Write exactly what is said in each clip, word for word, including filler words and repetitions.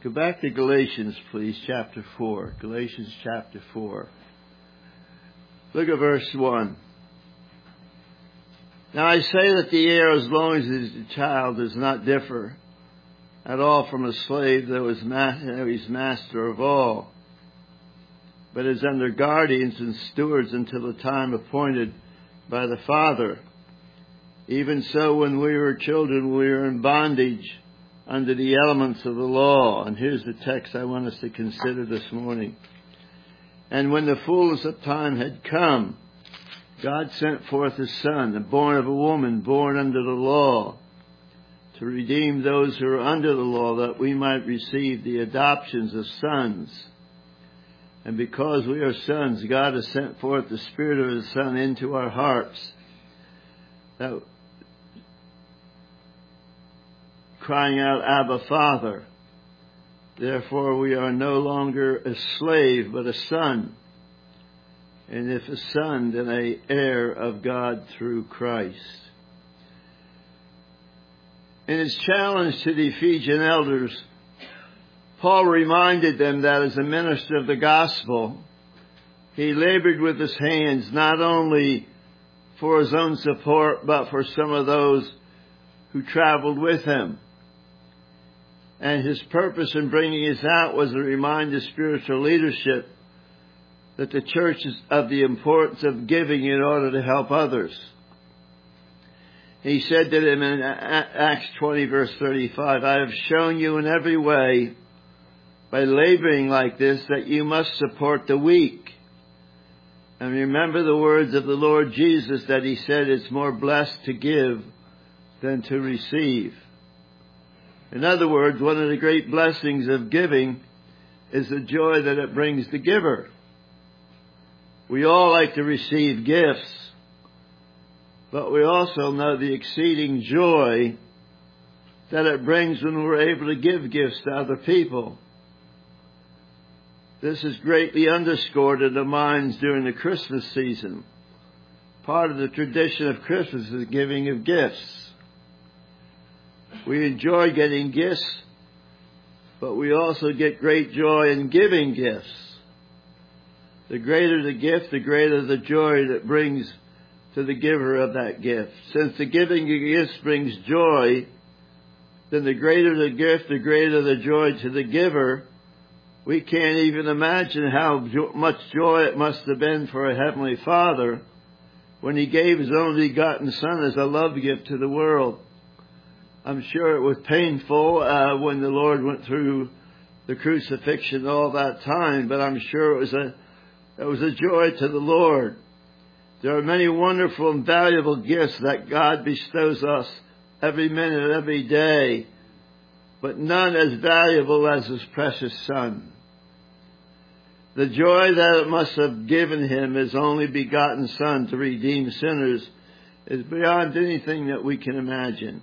Go back to Galatians, please, chapter four. Galatians chapter four. Look at verse one. Now I say that the heir, as long as he is a child, does not differ at all from a slave, though he is master of all, but is under guardians and stewards until the time appointed by the Father. Even so, when we were children, we were in bondage under the elements of the law. And here's the text I want us to consider this morning. And when the fullness of time had come, God sent forth His Son, born of a woman, born under the law, to redeem those who are under the law, that we might receive the adoptions of sons. And because we are sons, God has sent forth the Spirit of His Son into our hearts, that crying out, Abba, Father. Therefore we are no longer a slave, but a son. And if a son, then an heir of God through Christ. In his challenge to the Ephesian elders, Paul reminded them that as a minister of the gospel, he labored with his hands not only for his own support, but for some of those who traveled with him. And his purpose in bringing us out was to remind the spiritual leadership that the church is of the importance of giving in order to help others. He said to them in Acts twenty, verse thirty-five, I have shown you in every way, by laboring like this, that you must support the weak. And remember the words of the Lord Jesus, that He said it's more blessed to give than to receive. In other words, one of the great blessings of giving is the joy that it brings the giver. We all like to receive gifts, but we also know the exceeding joy that it brings when we're able to give gifts to other people. This is greatly underscored in the minds during the Christmas season. Part of the tradition of Christmas is the giving of gifts. We enjoy getting gifts, but we also get great joy in giving gifts. The greater the gift, the greater the joy that brings to the giver of that gift. Since the giving of gifts brings joy, then the greater the gift, the greater the joy to the giver. We can't even imagine how much joy it must have been for a Heavenly Father when He gave His only begotten Son as a love gift to the world. I'm sure it was painful uh, when the Lord went through the crucifixion all that time, but I'm sure it was a it was a joy to the Lord. There are many wonderful and valuable gifts that God bestows us every minute, every day, but none as valuable as His precious Son. The joy that it must have given Him, His only begotten Son, to redeem sinners is beyond anything that we can imagine.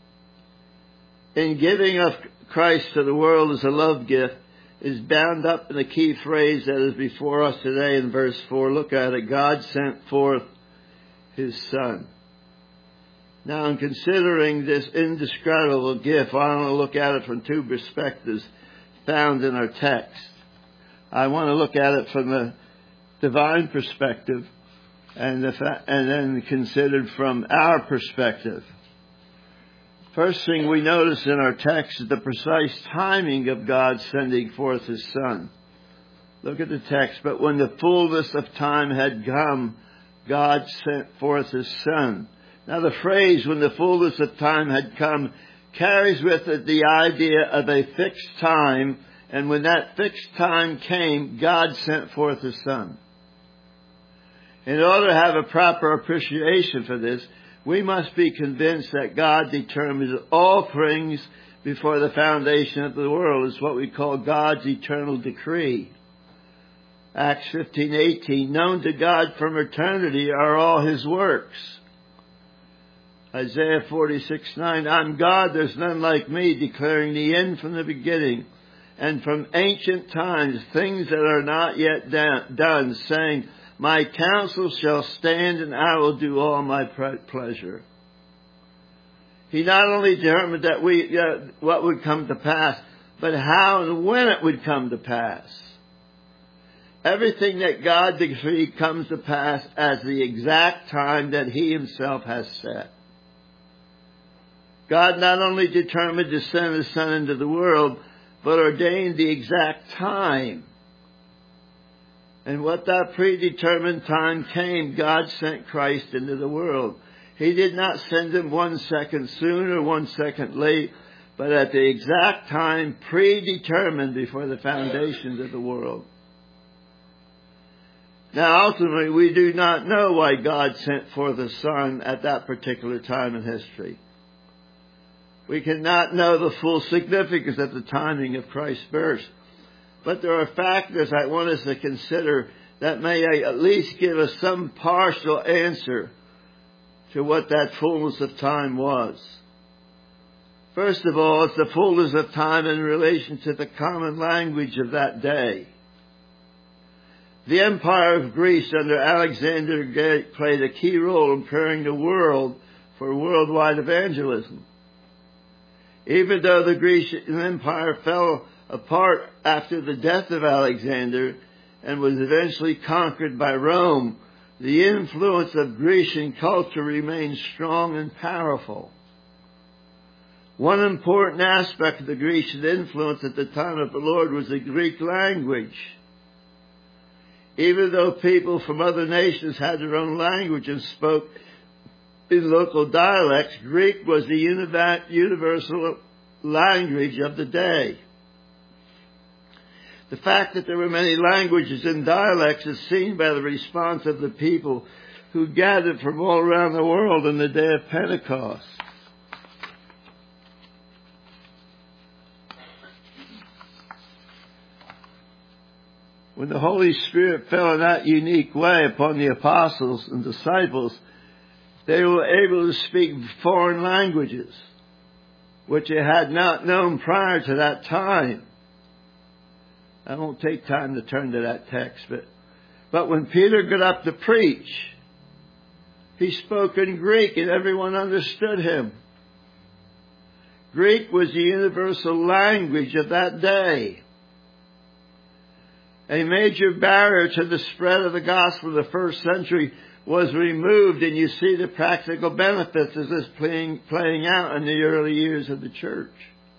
In giving of Christ to the world as a love gift is bound up in a key phrase that is before us today in verse four. Look at it. God sent forth His Son. Now, in considering this indescribable gift, I want to look at it from two perspectives found in our text. I want to look at it from the divine perspective and, the fa- and then considered from our perspective. First thing we notice in our text is the precise timing of God sending forth His Son. Look at the text. But when the fullness of time had come, God sent forth His Son. Now the phrase, when the fullness of time had come, carries with it the idea of a fixed time. And when that fixed time came, God sent forth His Son. In order to have a proper appreciation for this, we must be convinced that God determines all things before the foundation of the world. It's what we call God's eternal decree. Acts fifteen eighteen, known to God from eternity are all His works. Isaiah forty-six nine, I'm God, there's none like me, declaring the end from the beginning, and from ancient times things that are not yet done, saying, my counsel shall stand, and I will do all my pleasure. He not only determined that we uh, what would come to pass, but how and when it would come to pass. Everything that God decreed comes to pass as the exact time that He Himself has set. God not only determined to send His Son into the world, but ordained the exact time. And what that predetermined time came, God sent Christ into the world. He did not send Him one second soon or one second late, but at the exact time predetermined before the foundations of the world. Now, ultimately, we do not know why God sent forth the Son at that particular time in history. We cannot know the full significance of the timing of Christ's birth. But there are factors I want us to consider that may at least give us some partial answer to what that fullness of time was. First of all, it's the fullness of time in relation to the common language of that day. The Empire of Greece under Alexander the Great played a key role in preparing the world for worldwide evangelism. Even though the Grecian Empire fell apart after the death of Alexander and was eventually conquered by Rome, the influence of Grecian culture remained strong and powerful. One important aspect of the Grecian influence at the time of the Lord was the Greek language. Even though people from other nations had their own language and spoke in local dialects, Greek was the universal language of the day. The fact that there were many languages and dialects is seen by the response of the people who gathered from all around the world on the day of Pentecost. When the Holy Spirit fell in that unique way upon the apostles and disciples, they were able to speak foreign languages, which they had not known prior to that time. I won't take time to turn to that text, but, but when Peter got up to preach, he spoke in Greek and everyone understood him. Greek was the universal language of that day. A major barrier to the spread of the gospel of the first century was removed, and you see the practical benefits of this playing, playing out in the early years of the church.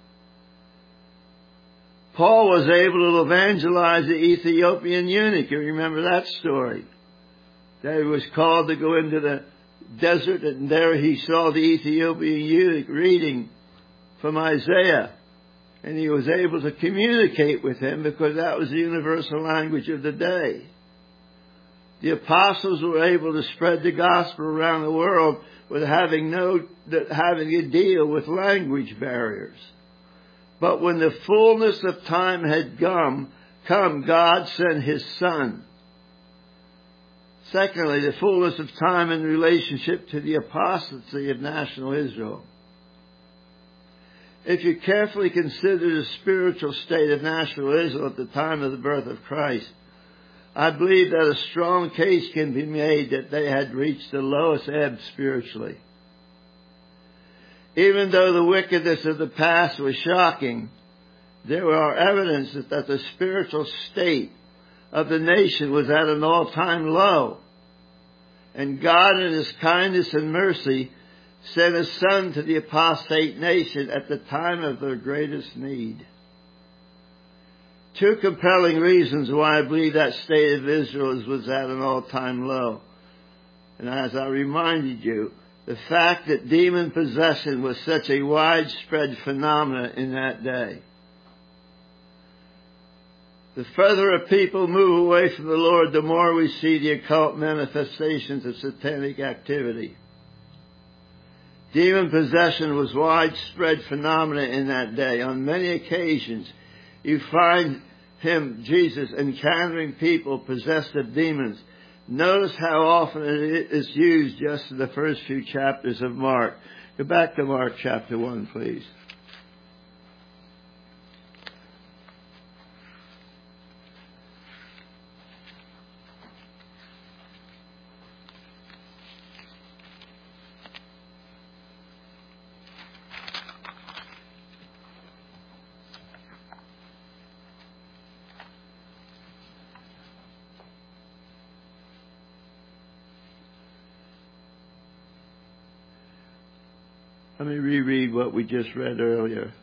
Paul was able to evangelize the Ethiopian eunuch. You remember that story? That he was called to go into the desert, and there he saw the Ethiopian eunuch reading from Isaiah. And he was able to communicate with him because that was the universal language of the day. The apostles were able to spread the gospel around the world with having no, having to deal with language barriers. But when the fullness of time had come, come, God sent His Son. Secondly, the fullness of time in relationship to the apostasy of national Israel. If you carefully consider the spiritual state of national Israel at the time of the birth of Christ, I believe that a strong case can be made that they had reached the lowest ebb spiritually. Even though the wickedness of the past was shocking, there are evidences that the spiritual state of the nation was at an all-time low. And God, in His kindness and mercy, sent His Son to the apostate nation at the time of their greatest need. Two compelling reasons why I believe that state of Israel was at an all-time low. And as I reminded you, the fact that demon possession was such a widespread phenomenon in that day. The further a people move away from the Lord, the more we see the occult manifestations of satanic activity. Demon possession was widespread phenomenon in that day. On many occasions, you find Him, Jesus, encountering people possessed of demons. Notice how often it is used just in the first few chapters of Mark. Go back to Mark chapter one, please. Let me reread what we just read earlier.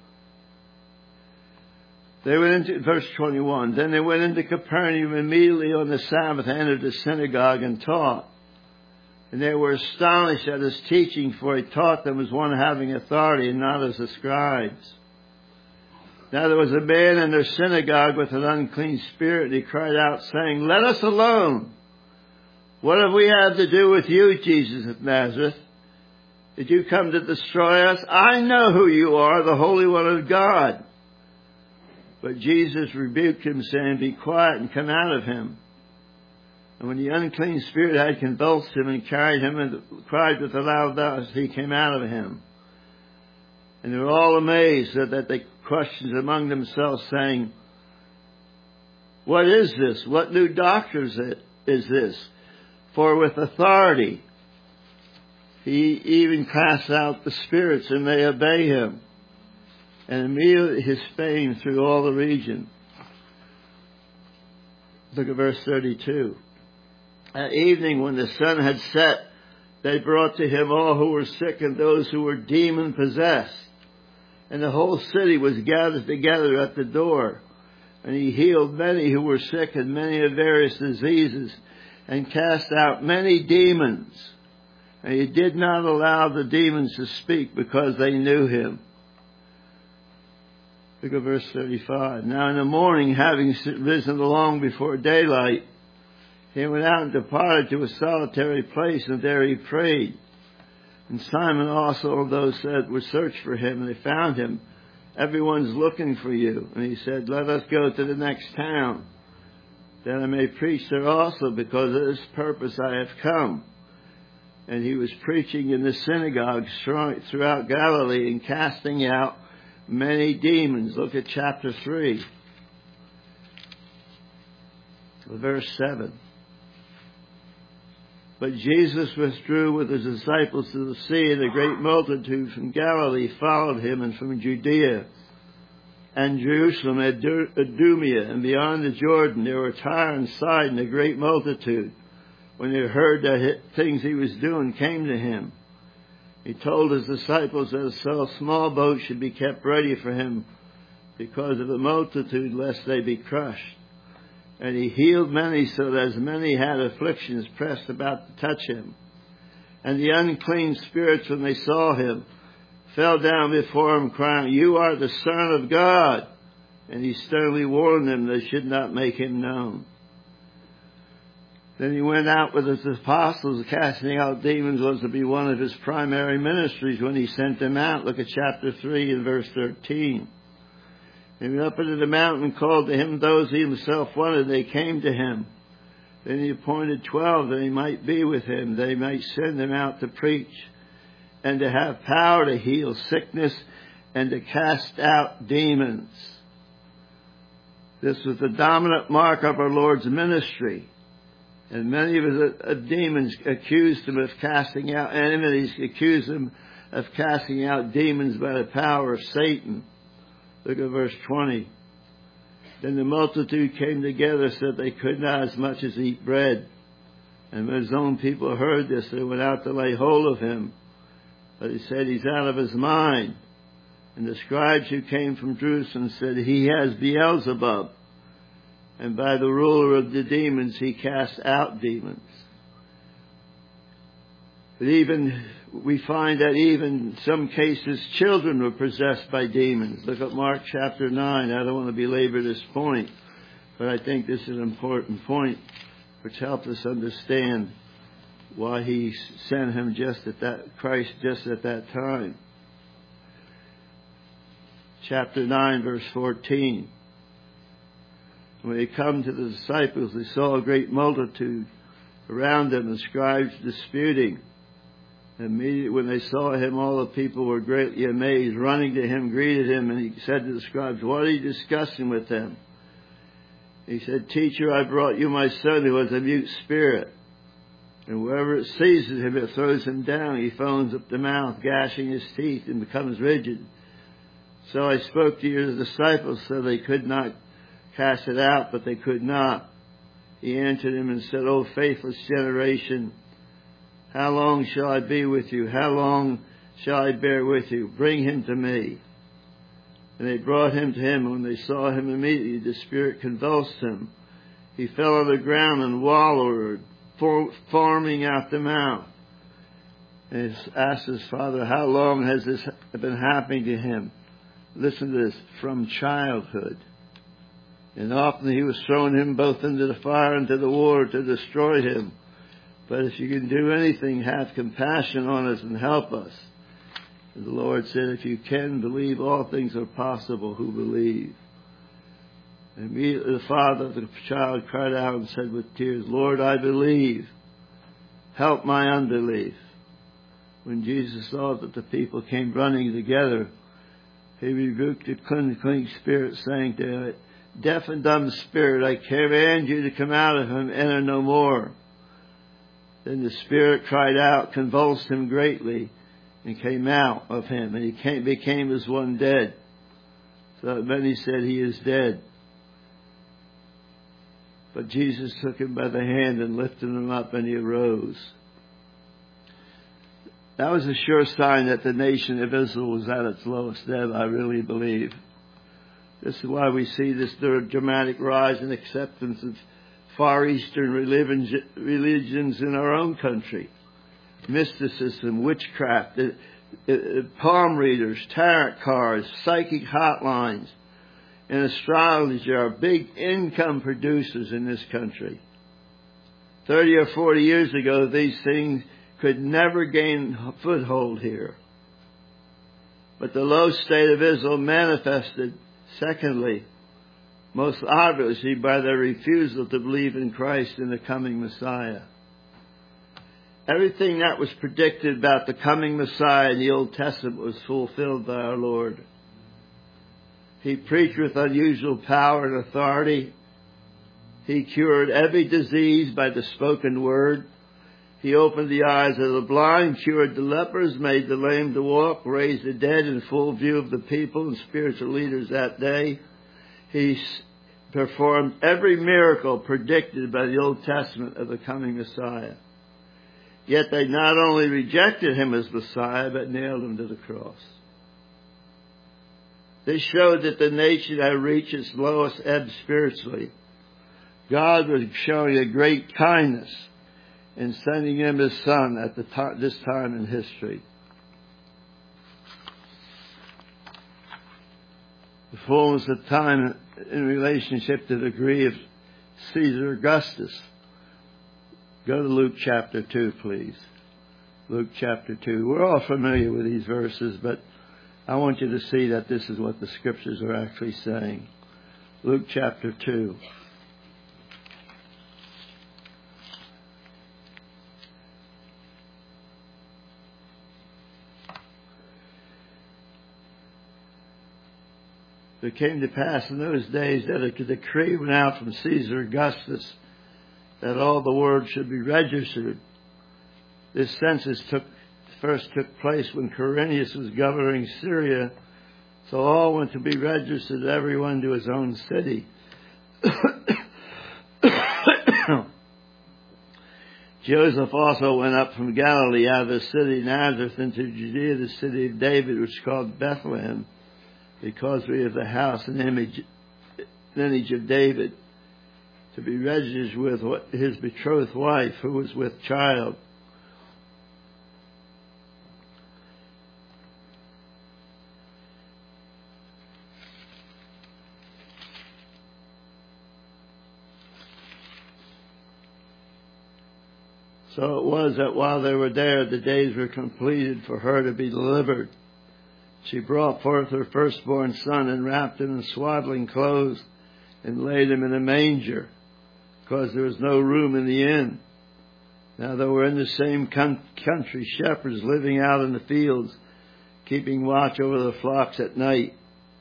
They went into, verse twenty-one, then they went into Capernaum immediately on the Sabbath, entered the synagogue and taught. And they were astonished at his teaching, for he taught them as one having authority and not as the scribes. Now there was a man in their synagogue with an unclean spirit, and he cried out, saying, let us alone. What have we had to do with you, Jesus of Nazareth? Did you come to destroy us? I know who you are, the Holy One of God. But Jesus rebuked him, saying, be quiet and come out of him. And when the unclean spirit had convulsed him and carried him and cried with a loud voice, he came out of him. And they were all amazed that, that they questioned among themselves, saying, what is this? What new doctrine is this? For with authority he even casts out the spirits, and they obey him. And immediately his fame through all the region. Look at verse thirty-two. At evening, when the sun had set, they brought to him all who were sick and those who were demon-possessed. And the whole city was gathered together at the door. And he healed many who were sick and many of various diseases, and cast out many demons. And he did not allow the demons to speak, because they knew him. Look at verse thirty-five. Now in the morning, having risen along before daylight, he went out and departed to a solitary place, and there he prayed. And Simon also and those that were searched for him, and they found him. Everyone's looking for you. And he said, let us go to the next town, that I may preach there also, because of this purpose I have come. And he was preaching in the synagogues throughout Galilee and casting out many demons. Look at chapter three, verse seven. But Jesus withdrew with his disciples to the sea, and a great multitude from Galilee followed him, and from Judea and Jerusalem, Idumea, and beyond the Jordan. There were Tyre and Sidon, a great multitude. When they heard the things he was doing, came to him. He told his disciples that a small boat should be kept ready for him because of the multitude, lest they be crushed. And he healed many, so that as many had afflictions pressed about to touch him. And the unclean spirits, when they saw him, fell down before him, crying, you are the Son of God. And he sternly warned them they should not make him known. Then he went out with his apostles. Casting out demons was to be one of his primary ministries when he sent them out. Look at chapter three and verse thirteen. He went up into the mountain and called to him those he himself wanted. They came to him. Then he appointed twelve that he might be with him. They might send them out to preach, and to have power to heal sickness, and to cast out demons. This was the dominant mark of our Lord's ministry. And many of his demons accused him of casting out enemies, accused him of casting out demons by the power of Satan. Look at verse twenty. Then the multitude came together so that they could not as much as eat bread. And when his own people heard this, they went out to lay hold of him. But he said, he's out of his mind. And the scribes who came from Jerusalem said, he has Beelzebub, and by the ruler of the demons he casts out demons. But even, we find that even in some cases children were possessed by demons. Look at Mark chapter nine. I don't want to belabor this point, but I think this is an important point which helps us understand why he sent him just at that, Christ just at that time. Chapter nine, verse fourteen. When they come to the disciples, they saw a great multitude around them, and scribes disputing. Immediately when they saw him, all the people were greatly amazed. Running to him, greeted him, and he said to the scribes, what are you discussing with them? He said, teacher, I brought you my son who has a mute spirit. And wherever it seizes him, it throws him down. He foams up the mouth, gashing his teeth, and becomes rigid. So I spoke to your disciples so they could not cast it out, but they could not. He answered him and said, O faithless generation, how long shall I be with you? How long shall I bear with you? Bring him to me. And they brought him to him. When they saw him immediately, the spirit convulsed him. He fell on the ground and wallowed, foaming out the mouth. And he asked his father, how long has this been happening to him? Listen to this, from childhood. And often he was thrown him both into the fire and into the water to destroy him. But if you can do anything, have compassion on us and help us. And the Lord said, if you can believe, all things are possible who believe. And immediately the father of the child cried out and said with tears, Lord, I believe. Help my unbelief. When Jesus saw that the people came running together, he rebuked the unclean spirit, saying to it, deaf and dumb spirit, I command you to come out of him, enter no more. Then the spirit cried out, convulsed him greatly, and came out of him, and he came, became as one dead. So that many said, he is dead. But Jesus took him by the hand and lifted him up, and he arose. That was a sure sign that the nation of Israel was at its lowest ebb, I really believe. This is why we see this dramatic rise in acceptance of Far Eastern religions in our own country. Mysticism, witchcraft, palm readers, tarot cards, psychic hotlines, and astrology are big income producers in this country. Thirty or forty years ago, these things could never gain foothold here. But the low state of Israel manifested, secondly, most obviously by their refusal to believe in Christ and the coming Messiah. Everything that was predicted about the coming Messiah in the Old Testament was fulfilled by our Lord. He preached with unusual power and authority. He cured every disease by the spoken word. He opened the eyes of the blind, cured the lepers, made the lame to walk, raised the dead in full view of the people and spiritual leaders that day. He performed every miracle predicted by the Old Testament of the coming Messiah. Yet they not only rejected him as Messiah, but nailed him to the cross. This showed that the nation had reached its lowest ebb spiritually. God was showing a great kindness in sending him his son at the t- this time in history. The fullness of time in relationship to the degree of Caesar Augustus. Go to Luke chapter two, please. Luke chapter two. We're all familiar with these verses, but I want you to see that this is what the Scriptures are actually saying. Luke chapter two. It came to pass in those days that a decree went out from Caesar Augustus that all the world should be registered. This census took, first took place when Quirinius was governing Syria, so all went to be registered, everyone to his own city. Joseph also went up from Galilee out of the city of Nazareth into Judea, the city of David, which is called Bethlehem, because we have the house and image, lineage of David, to be registered with his betrothed wife, who was with child. So it was that while they were there, the days were completed for her to be delivered. She brought forth her firstborn son and wrapped him in swaddling clothes and laid him in a manger, because there was no room in the inn. Now they were in the same country shepherds living out in the fields, keeping watch over the flocks at night.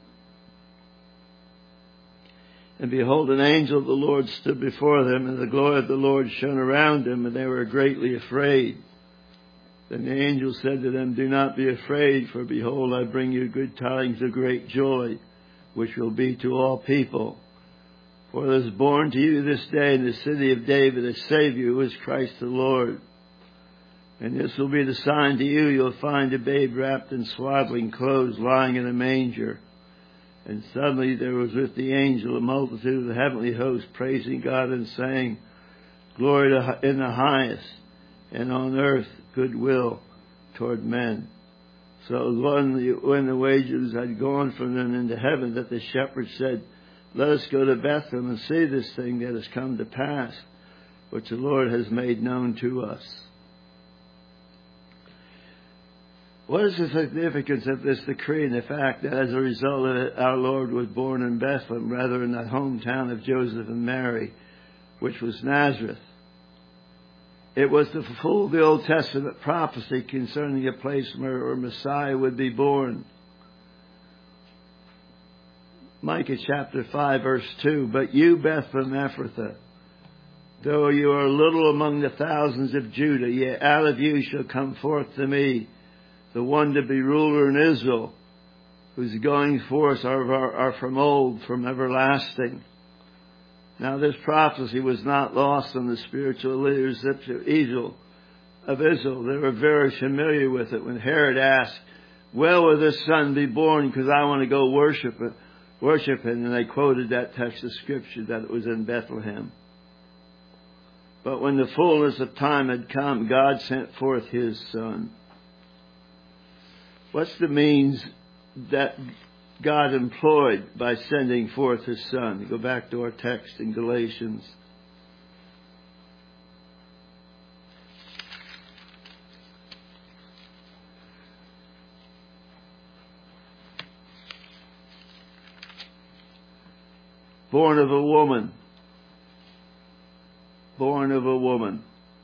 And behold, an angel of the Lord stood before them, and the glory of the Lord shone around them, and they were greatly afraid. Then the angel said to them, do not be afraid, for behold, I bring you good tidings of great joy, which will be to all people. For there is born to you this day in the city of David a Savior, who is Christ the Lord. And this will be the sign to you. You'll find a babe wrapped in swaddling clothes lying in a manger. And suddenly there was with the angel a multitude of the heavenly host praising God and saying, Glory to, in the highest, and on earth goodwill toward men. So when the, when the angels had gone from them into heaven, that the shepherds said, Let us go to Bethlehem and see this thing that has come to pass, which the Lord has made known to us. What is the significance of this decree and the fact that as a result of it, our Lord was born in Bethlehem rather than the hometown of Joseph and Mary, which was Nazareth? It was to fulfill the Old Testament prophecy concerning a place where Messiah would be born. Micah chapter five verse two, But you, Bethlehem Ephrathah, though you are little among the thousands of Judah, yet out of you shall come forth to me the one to be ruler in Israel, whose going forth are, are, are from old, from everlasting. Now this prophecy was not lost on the spiritual leadership of Israel. Of Israel. They were very familiar with it. When Herod asked, Well, will this son be born? Because I want to go worship it, worship him. And they quoted that text of Scripture that it was in Bethlehem. But when the fullness of time had come, God sent forth His Son. What's the means that God employed by sending forth His Son? Go back to our text in Galatians. Born of a woman. Born of a woman.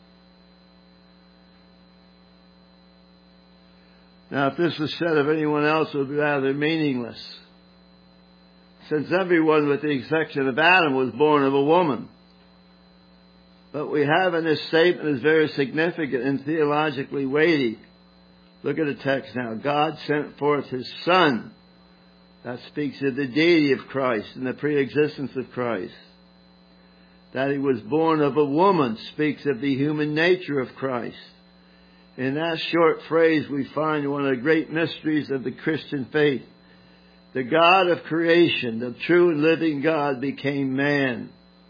Now, if this was said of anyone else, it would be rather meaningless, since everyone, with the exception of Adam, was born of a woman. But we have in this statement is very significant and theologically weighty. Look at the text now. God sent forth His Son. That speaks of the deity of Christ and the pre-existence of Christ. That He was born of a woman speaks of the human nature of Christ. In that short phrase, we find one of the great mysteries of the Christian faith. The God of creation, the true and living God, became man.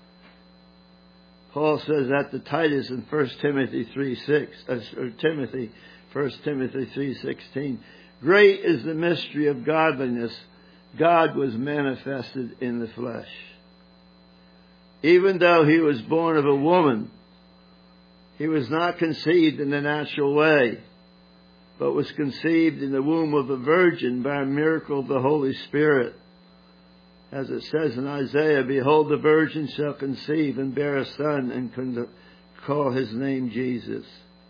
Paul says that to Titus in First Timothy three six, or Timothy, First Timothy three sixteen. Great is the mystery of godliness. God was manifested in the flesh. Even though He was born of a woman, He was not conceived in the natural way, but was conceived in the womb of a virgin by a miracle of the Holy Spirit. As it says in Isaiah, Behold, the virgin shall conceive and bear a son and call His name Jesus.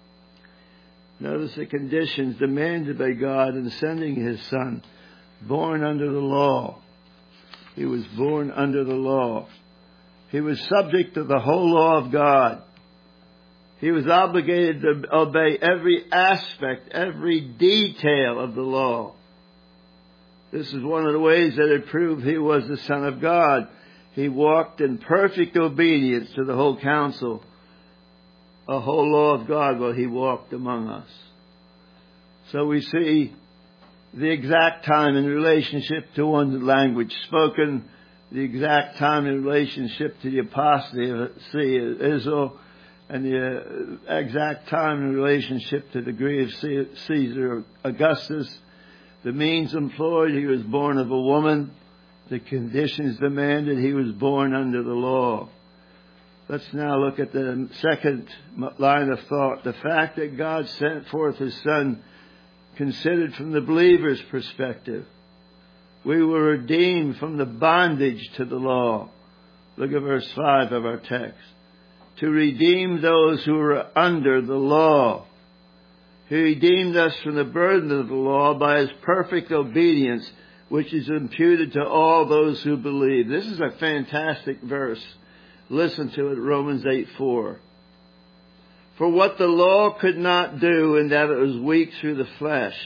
Notice the conditions demanded by God in sending His Son. Born under the law. He was born under the law. He was subject to the whole law of God. He was obligated to obey every aspect, every detail of the law. This is one of the ways that it proved He was the Son of God. He walked in perfect obedience to the whole counsel, a whole law of God, while He walked among us. So we see the exact time in relationship to one language spoken, the exact time in relationship to the apostasy of Israel, and the exact time in relationship to the degree of Caesar Augustus. The means employed, He was born of a woman. The conditions demanded, He was born under the law. Let's now look at the second line of thought. The fact that God sent forth His Son, considered from the believer's perspective. We were redeemed from the bondage to the law. Look at verse five of our text. To redeem those who were under the law. He redeemed us from the burden of the law by His perfect obedience, which is imputed to all those who believe. This is a fantastic verse. Listen to it, Romans eight four. For what the law could not do, in that it was weak through the flesh,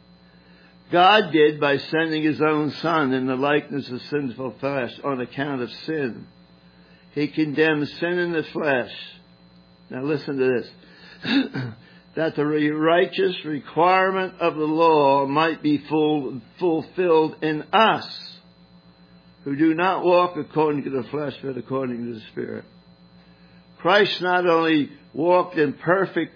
God did by sending His own Son in the likeness of sinful flesh on account of sin. He condemned sin in the flesh. Now listen to this. that the righteous requirement of the law might be full, fulfilled in us, who do not walk according to the flesh, but according to the Spirit. Christ not only walked in perfect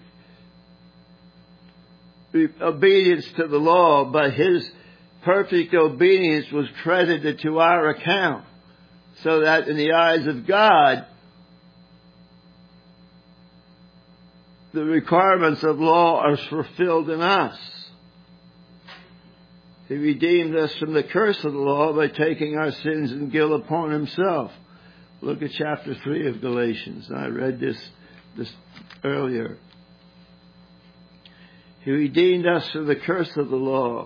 obedience to the law, but his perfect obedience was credited to our account, so that in the eyes of God, the requirements of law are fulfilled in us. He redeemed us from the curse of the law by taking our sins and guilt upon himself. Look at chapter three of Galatians. I read this, this earlier. He redeemed us from the curse of the law.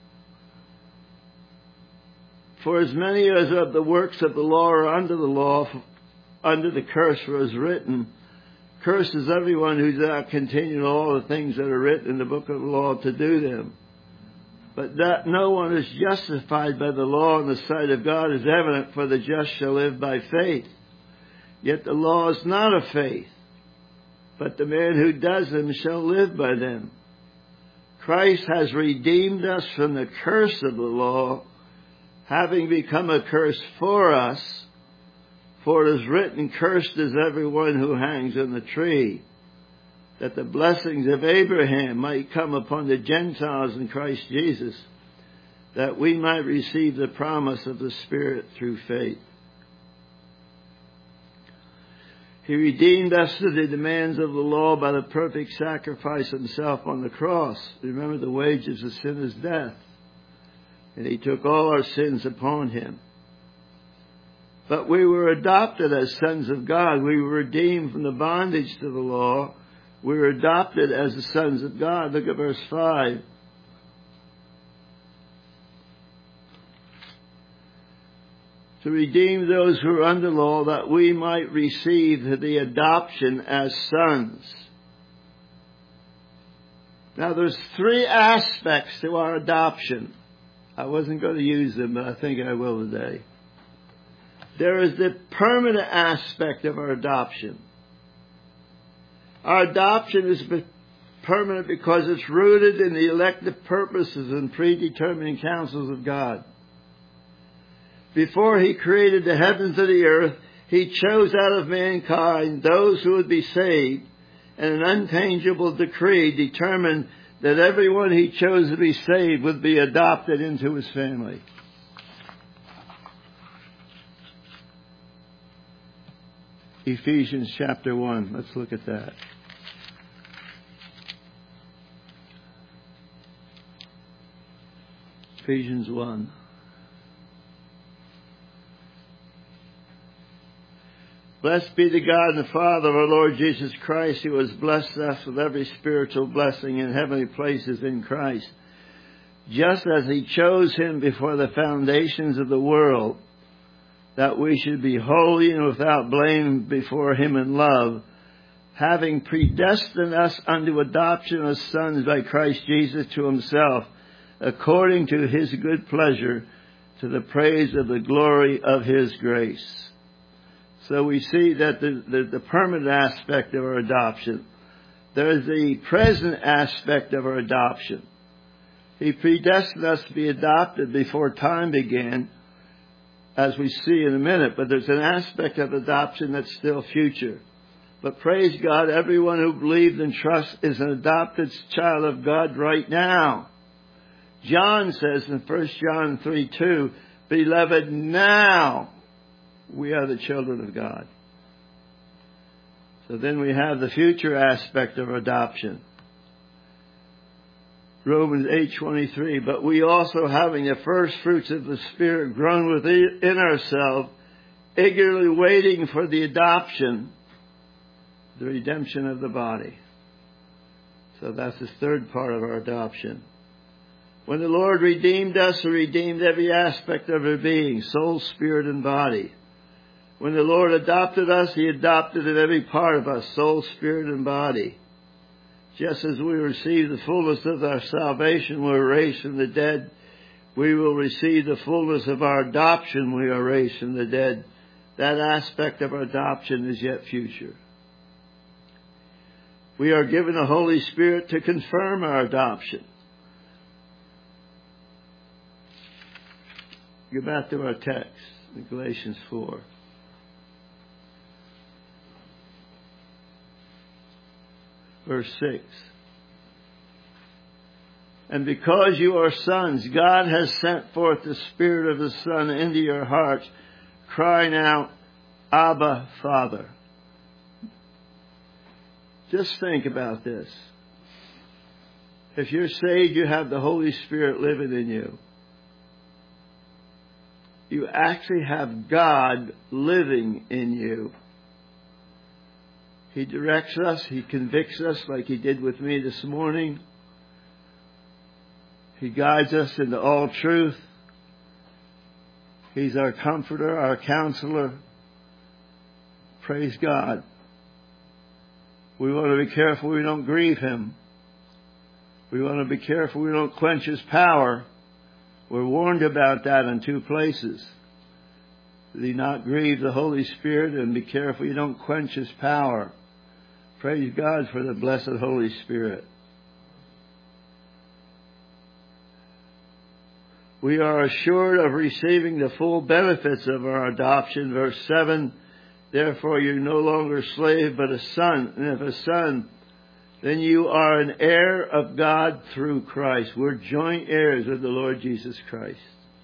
For as many as of the works of the law are under the law, under the curse, for as written, cursed is everyone who does not continue in all the things that are written in the book of the law to do them. But that no one is justified by the law in the sight of God is evident, for the just shall live by faith. Yet the law is not of faith, but the man who does them shall live by them. Christ has redeemed us from the curse of the law, having become a curse for us. For it is written, cursed is everyone who hangs on the tree, that the blessings of Abraham might come upon the Gentiles in Christ Jesus, that we might receive the promise of the Spirit through faith. He redeemed us to the demands of the law by the perfect sacrifice himself on the cross. Remember, the wages of sin is death. And he took all our sins upon him. But we were adopted as sons of God. We were redeemed from the bondage to the law. We were adopted as the sons of God. Look at verse five. To redeem those who are under law, that we might receive the adoption as sons. Now there's three aspects to our adoption. I wasn't going to use them, but I think I will today. There is the permanent aspect of our adoption. Our adoption is permanent because it's rooted in the elective purposes and predetermined counsels of God. Before he created the heavens and the earth, he chose out of mankind those who would be saved, and an unchangeable decree determined that everyone he chose to be saved would be adopted into his family. Ephesians chapter one. Let's look at that. Ephesians one. Blessed be the God and the Father of our Lord Jesus Christ, who has blessed us with every spiritual blessing in heavenly places in Christ, just as he chose him before the foundations of the world, that we should be holy and without blame before him in love, having predestined us unto adoption as sons by Christ Jesus to himself, according to his good pleasure, to the praise of the glory of his grace. So we see that the, the, the permanent aspect of our adoption. There is the present aspect of our adoption. He predestined us to be adopted before time began, as we see in a minute, but there's an aspect of adoption that's still future. But praise God, everyone who believes and trusts is an adopted child of God right now. John says in First John three two, Beloved, now we are the children of God. So then we have the future aspect of adoption. Romans eight twenty-three, but we also, having the first fruits of the Spirit grown within ourselves, eagerly waiting for the adoption, the redemption of the body. So that's the third part of our adoption. When the Lord redeemed us, He redeemed every aspect of our being, soul, spirit, and body. When the Lord adopted us, He adopted in every part of us, soul, spirit, and body. Just as we receive the fullness of our salvation, we are raised from the dead, we will receive the fullness of our adoption, we are raised from the dead. That aspect of our adoption is yet future. We are given the Holy Spirit to confirm our adoption. Go back to our text, in Galatians four. Verse six. And because you are sons, God has sent forth the Spirit of the Son into your hearts, crying out, Abba, Father. Just think about this. If you're saved, you have the Holy Spirit living in you. You actually have God living in you. He directs us. He convicts us like He did with me this morning. He guides us into all truth. He's our comforter, our counselor. Praise God. We want to be careful we don't grieve Him. We want to be careful we don't quench His power. We're warned about that in two places. Do not grieve the Holy Spirit, and be careful you don't quench His power. Praise God for the blessed Holy Spirit. We are assured of receiving the full benefits of our adoption. Verse seven, therefore you're no longer a slave but a son. And if a son, then you are an heir of God through Christ. We're joint heirs with the Lord Jesus Christ.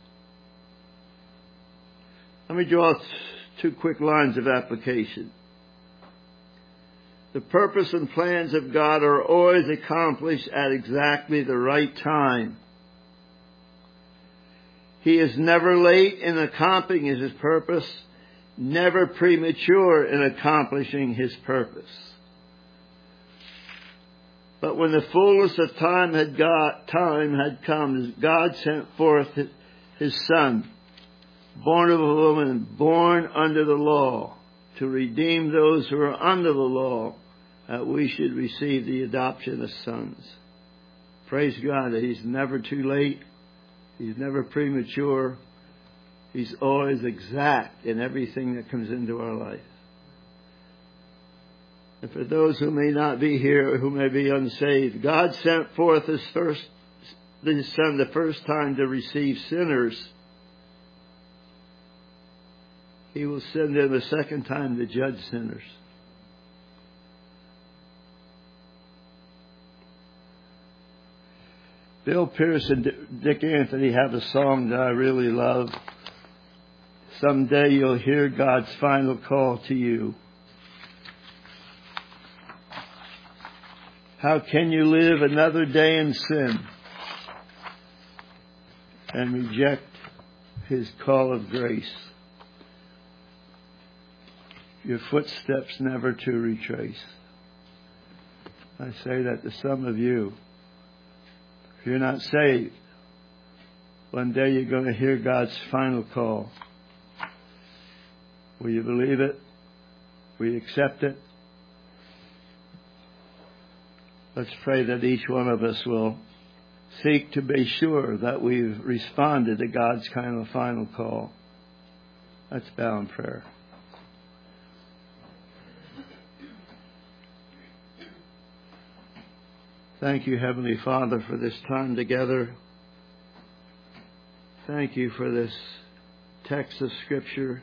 Let me draw two quick lines of application. The purpose and plans of God are always accomplished at exactly the right time. He is never late in accomplishing His purpose, never premature in accomplishing His purpose. But when the fullness of time had got, time had come, God sent forth His, his Son, born of a woman, born under the law, to redeem those who are under the law, that we should receive the adoption as sons. Praise God that He's never too late. He's never premature. He's always exact in everything that comes into our life. And for those who may not be here, who may be unsaved, God sent forth His first, His Son the first time to receive sinners. He will send Him a second time to judge sinners. Bill Pierce and Dick Anthony have a song that I really love. Someday you'll hear God's final call to you. How can you live another day in sin and reject His call of grace? Your footsteps never to retrace. I say that to some of you. If you're not saved, one day you're going to hear God's final call. Will you believe it? Will you accept it? Let's pray that each one of us will seek to be sure that we've responded to God's kind of final call. Let's bow in prayer. Thank you, Heavenly Father, for this time together. Thank you for this text of Scripture.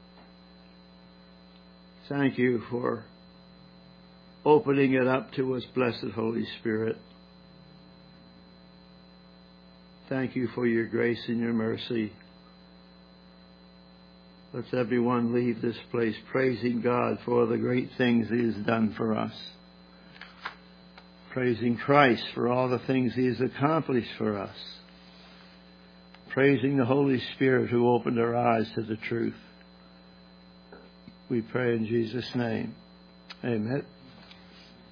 Thank you for opening it up to us, blessed Holy Spirit. Thank you for your grace and your mercy. Let's everyone leave this place praising God for the great things He has done for us. Praising Christ for all the things He has accomplished for us. Praising the Holy Spirit who opened our eyes to the truth. We pray in Jesus' name. Amen.